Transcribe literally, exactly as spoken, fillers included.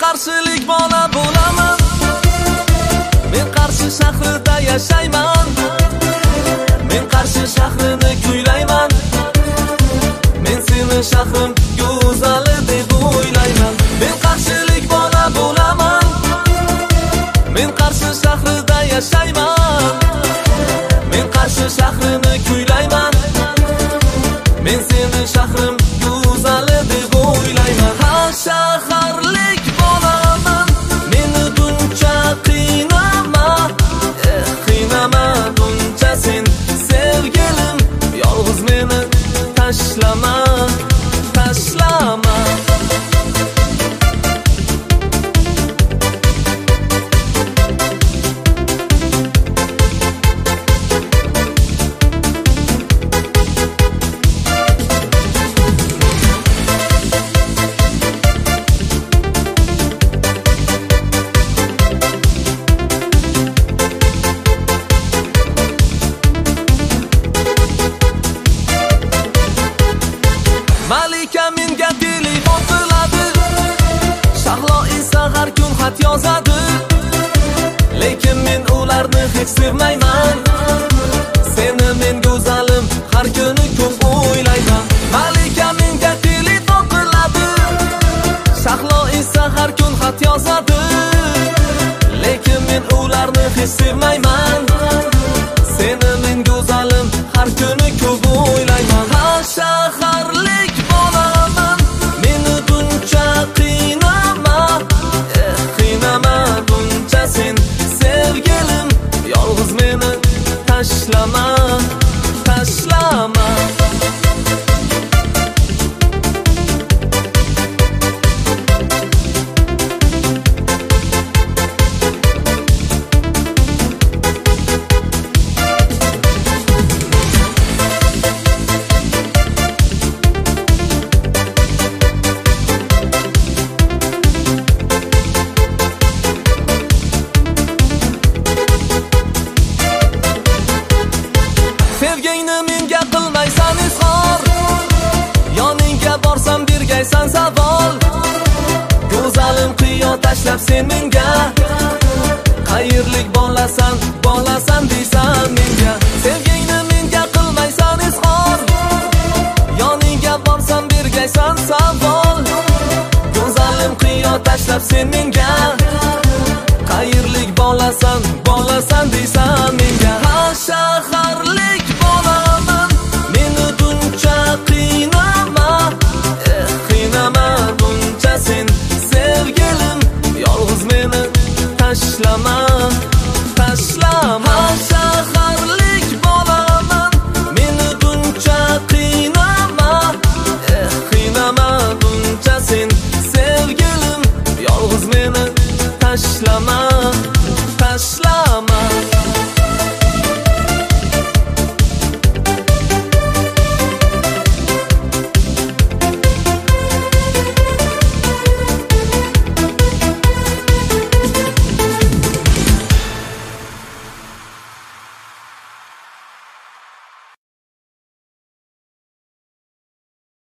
qarshilik bola bo'laman. Men Qarshi shahrida yashayman. Men Qarshi shahrini kuylayman. Men seni shahrim go'zali deb o'ylayman. Men qarshilik bola bo'laman. Men Qarshi shahrida yashayman. Men Qarshi shahrini kuylayman. Men seni shahrim go'zali deb o'ylayman. Ha shaharlik bo'laman. Meni buncha qiynama, eh, qiynama buncha sen sevgilim. Yolg'iz meni tashlama, tashlama. Malika menga telefon qiladi, Shahlo esa har kun xat yozadi. Lekin men ularni hech sevmayman. Seni men go'zalim har kuni ko'p o'ylayman. Malika menga telefon qiladi, Shahlo esa har kun xat yozadi. Lekin men ularni hech sevmayman. Seni men go'zalim har kuni ko'p o'ylayman. Ha shaharlik bo'laman. Meni buncha qiynama, eh, qiynama buncha sen sevgilim. Yolg'iz meni tashlama, tashlama. Sevgingni menga qilmaysan izhor. Yoningga borsam bergaysan savol. Go'zalim qiyo tashlab sen menga. Qayerlik bolasan, bolasan deysan menga. Sevgingni menga qilmaysan izhor. Yoningga borsam bergaysan savol. Go'zalim qiyo tashlab sen menga. Qayerlik bolasan, bolasan deysan